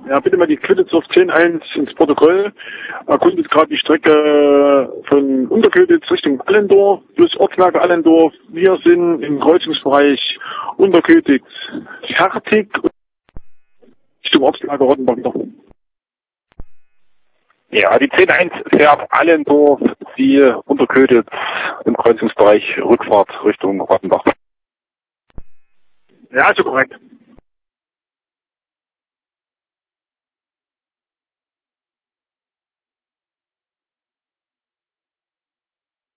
Ja, bitte mal die Quittitz 10.1 ins Protokoll. Erkundet gerade die Strecke von Unterköditz Richtung Allendorf plus Ortsmarke Allendorf. Wir sind im Kreuzungsbereich Unterköditz fertig Richtung Ortslage Rottenbach. Ja, die 10.1 fährt Allendorf, Sie Unterköditz im Kreuzungsbereich Rückfahrt Richtung Rottenbach. Ja, so korrekt.